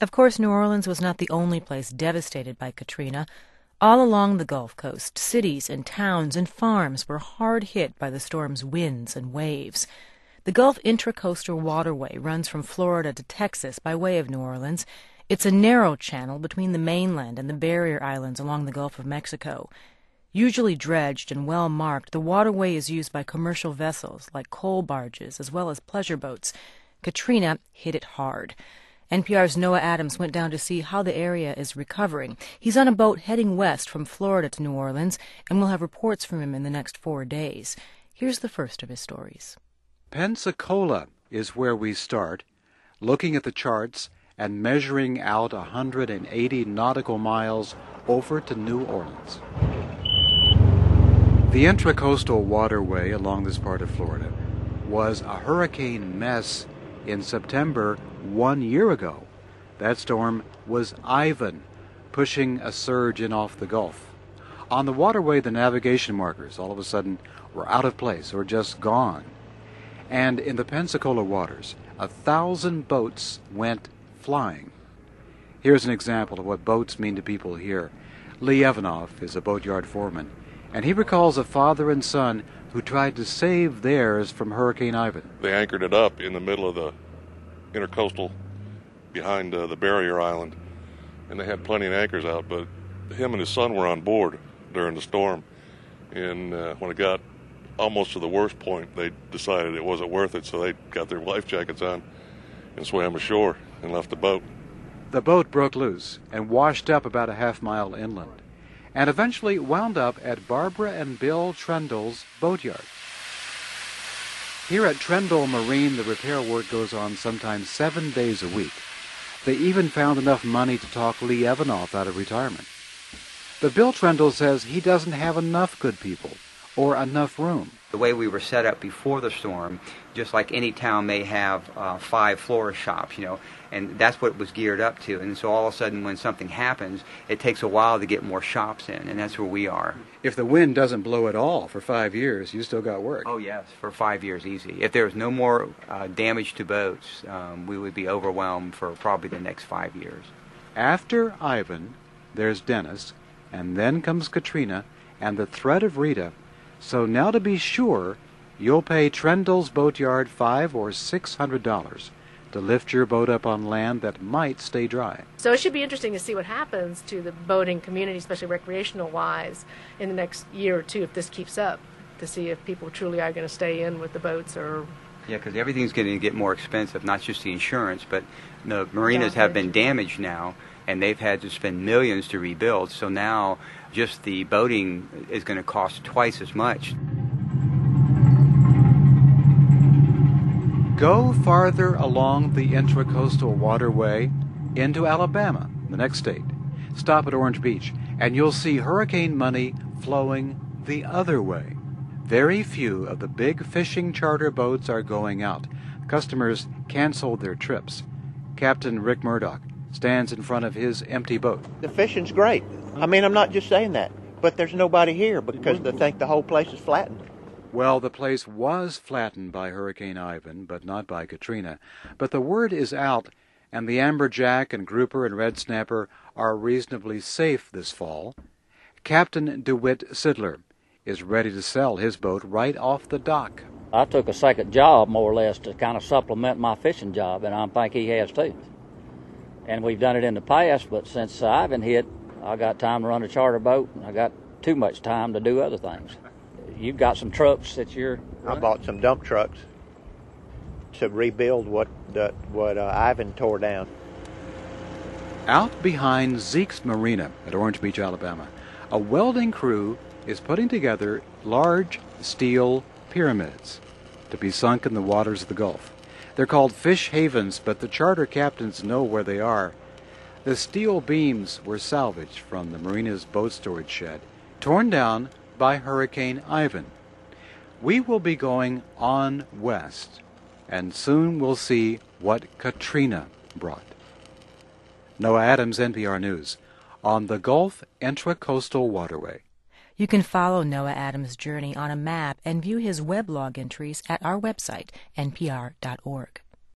Of course, New Orleans was not the only place devastated by Katrina. All along the Gulf Coast, cities and towns and farms were hard hit by the storm's winds and waves. The Gulf Intracoastal Waterway runs from Florida to Texas by way of New Orleans. It's a narrow channel between the mainland and the barrier islands along the Gulf of Mexico. Usually dredged and well marked, the waterway is used by commercial vessels like coal barges as well as pleasure boats. Katrina hit it hard. NPR's Noah Adams went down to see how the area is recovering. He's on a boat heading west from Florida to New Orleans, and we'll have reports from him in the next 4 days. Here's the first of his stories. Pensacola is where we start, looking at the charts and measuring out 180 nautical miles over to New Orleans. The Intracoastal Waterway along this part of Florida was a hurricane mess in September 1 year ago. That storm was Ivan, pushing a surge in off the Gulf. On the waterway, the navigation markers all of a sudden were out of place or just gone. And in the Pensacola waters, 1,000 boats went flying. Here's an example of what boats mean to people here. Lee Evanoff is a boatyard foreman, and he recalls a father and son who tried to save theirs from Hurricane Ivan. They anchored it up in the middle of the intercoastal behind the barrier island, and they had plenty of anchors out, but him and his son were on board during the storm, and when it got almost to the worst point, they decided it wasn't worth it, so they got their life jackets on and swam ashore and left the boat. The boat broke loose and washed up about a half-mile inland, and eventually wound up at Barbara and Bill Trendle's boatyard. Here at Trendle Marine, the repair work goes on sometimes 7 days a week. They even found enough money to talk Lee Evanoff out of retirement. But Bill Trendle says he doesn't have enough good people or enough room. The way we were set up before the storm, just like any town may have 5 florist shops, and that's what it was geared up to. And so all of a sudden when something happens, it takes a while to get more shops in, and that's where we are. If the wind doesn't blow at all for 5 years, you still got work. Oh, yes, for 5 years easy. If there was no more damage to boats, we would be overwhelmed for probably the next 5 years. After Ivan, there's Dennis, and then comes Katrina and the threat of Rita. So now to be sure, you'll pay Trendle's Boatyard $500 or $600 to lift your boat up on land that might stay dry. So it should be interesting to see what happens to the boating community, especially recreational-wise, in the next year or two if this keeps up, to see if people truly are going to stay in with the boats or... Yeah, because everything's going to get more expensive, not just the insurance, but the marinas have been damaged now, and they've had to spend millions to rebuild, so now just the boating is going to cost twice as much. Go farther along the Intracoastal Waterway into Alabama, the next state. Stop at Orange Beach, and you'll see hurricane money flowing the other way. Very few of the big fishing charter boats are going out. Customers canceled their trips. Captain Rick Murdoch stands in front of his empty boat. The fishing's great. I mean, I'm not just saying that, but there's nobody here because they think the whole place is flattened. Well, the place was flattened by Hurricane Ivan, but not by Katrina. But the word is out, and the amberjack and grouper and red snapper are reasonably safe this fall. Captain DeWitt Sidler is ready to sell his boat right off the dock. I took a second job, more or less, to kind of supplement my fishing job, and I think he has too. And we've done it in the past, but since Ivan hit, I got time to run a charter boat, and I got too much time to do other things. You've got some trucks that you're running? I bought some dump trucks to rebuild what Ivan tore down. Out behind Zeke's Marina at Orange Beach, Alabama, a welding crew is putting together large steel pyramids to be sunk in the waters of the Gulf. They're called fish havens, but the charter captains know where they are. The steel beams were salvaged from the marina's boat storage shed, torn down by Hurricane Ivan. We will be going on west, and soon we'll see what Katrina brought. Noah Adams, NPR News, on the Gulf Intracoastal Waterway. You can follow Noah Adams' journey on a map and view his weblog entries at our website, npr.org.